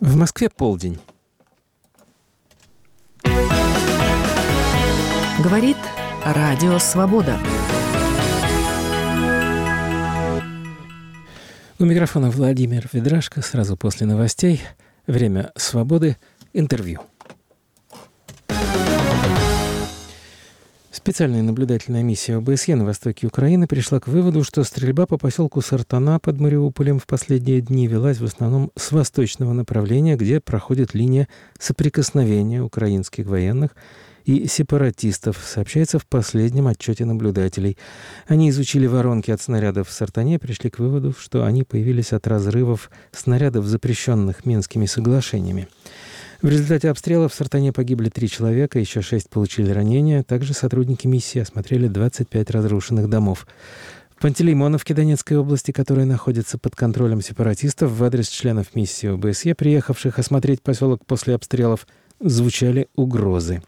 В Москве полдень. Говорит Радио Свобода. У микрофона Владимир Ведрашко. Сразу после новостей. Время свободы. Интервью. Специальная наблюдательная миссия ОБСЕ на востоке Украины пришла к выводу, что стрельба по поселку Сартана под Мариуполем в последние дни велась в основном с восточного направления, где проходит линия соприкосновения украинских военных и сепаратистов, сообщается в последнем отчете наблюдателей. Они изучили воронки от снарядов в Сартане и пришли к выводу, что они появились от разрывов снарядов, запрещенных Минскими соглашениями. В результате обстрелов в Сартане погибли 3 человека, еще 6 получили ранения. Также сотрудники миссии осмотрели 25 разрушенных домов. В Пантелеймоновке Донецкой области, которая находится под контролем сепаратистов, в адрес членов миссии ОБСЕ, приехавших осмотреть поселок после обстрелов, звучали угрозы.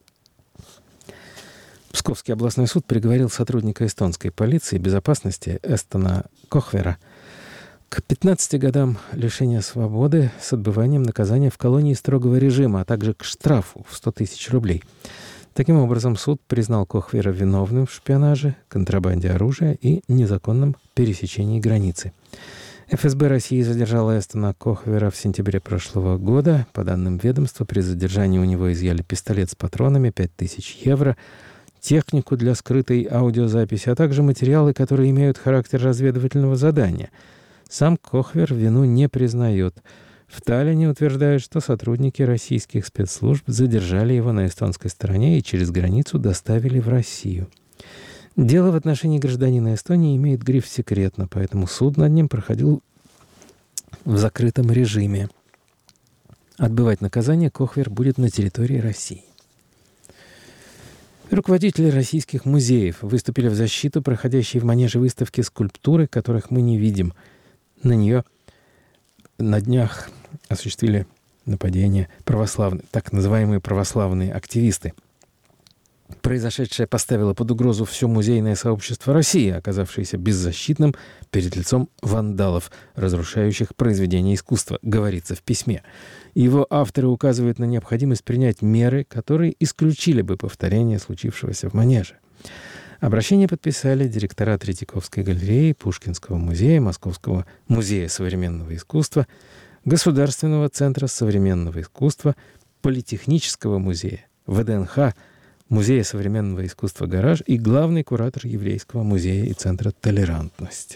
Псковский областной суд приговорил сотрудника эстонской полиции безопасности Эстона Кохвера к 15 годам лишения свободы с отбыванием наказания в колонии строгого режима, а также к штрафу в 100 тысяч рублей. Таким образом, суд признал Кохвера виновным в шпионаже, контрабанде оружия и незаконном пересечении границы. ФСБ России задержала Эстона Кохвера в сентябре прошлого года. По данным ведомства, при задержании у него изъяли пистолет с патронами, 5000 евро, технику для скрытой аудиозаписи, а также материалы, которые имеют характер разведывательного задания. Сам Кохвер вину не признает. В Таллине утверждают, что сотрудники российских спецслужб задержали его на эстонской стороне и через границу доставили в Россию. Дело в отношении гражданина Эстонии имеет гриф «секретно», поэтому суд над ним проходил в закрытом режиме. Отбывать наказание Кохвер будет на территории России. Руководители российских музеев выступили в защиту проходящей в Манеже выставки скульптуры, которых мы не видим. На нее на днях осуществили нападение так называемые православные активисты. Произошедшее поставило под угрозу все музейное сообщество России, оказавшееся беззащитным перед лицом вандалов, разрушающих произведения искусства, говорится в письме. Его авторы указывают на необходимость принять меры, которые исключили бы повторение случившегося в Манеже. Обращение подписали директора Третьяковской галереи, Пушкинского музея, Московского музея современного искусства, Государственного центра современного искусства, Политехнического музея, ВДНХ, Музея современного искусства «Гараж» и главный куратор Еврейского музея и Центра толерантности.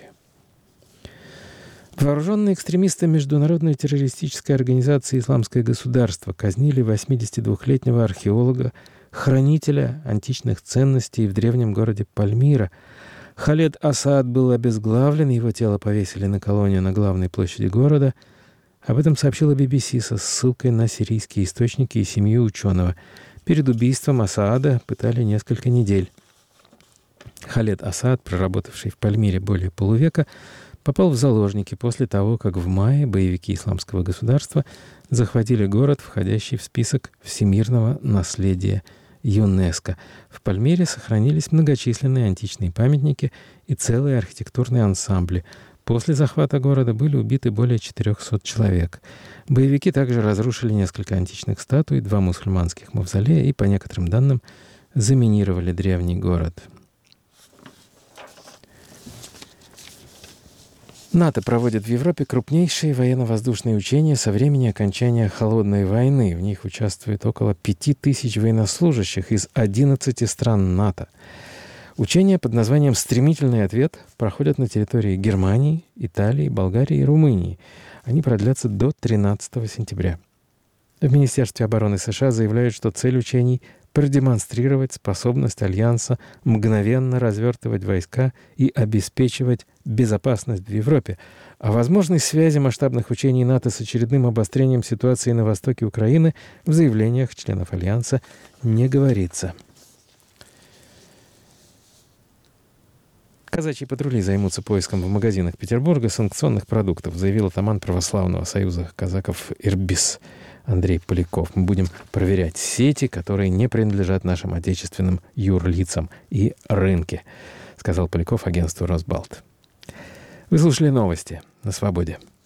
Вооруженные экстремисты международной террористической организации «Исламское государство» казнили 82-летнего археолога, хранителя античных ценностей в древнем городе Пальмира. Халед Асад был обезглавлен, его тело повесили на колонию на главной площади города. Об этом сообщила BBC со ссылкой на сирийские источники и семью ученого. Перед убийством Асада пытали несколько недель. Халед Асад, проработавший в Пальмире более полувека, попал в заложники после того, как в мае боевики Исламского государства захватили город, входящий в список всемирного наследия ЮНЕСКО. В Пальмире сохранились многочисленные античные памятники и целые архитектурные ансамбли. После захвата города были убиты более 400 человек. Боевики также разрушили несколько античных статуй, 2 мусульманских мавзолея и, по некоторым данным, заминировали древний город. НАТО проводит в Европе крупнейшие военно-воздушные учения со времени окончания Холодной войны. В них участвует около 5000 военнослужащих из 11 стран НАТО. Учения под названием «Стремительный ответ» проходят на территории Германии, Италии, Болгарии и Румынии. Они продлятся до 13 сентября. В Министерстве обороны США заявляют, что цель учений — продемонстрировать способность Альянса мгновенно развертывать войска и обеспечивать безопасность в Европе. О возможной связи масштабных учений НАТО с очередным обострением ситуации на востоке Украины в заявлениях членов Альянса не говорится. Казачьи патрули займутся поиском в магазинах Петербурга санкционных продуктов, заявил атаман Православного союза казаков «Ирбис» Андрей Поляков. Мы будем проверять сети, которые не принадлежат нашим отечественным юрлицам, и рынки, сказал Поляков агентству «Росбалт». Вы слушали новости на «Свободе».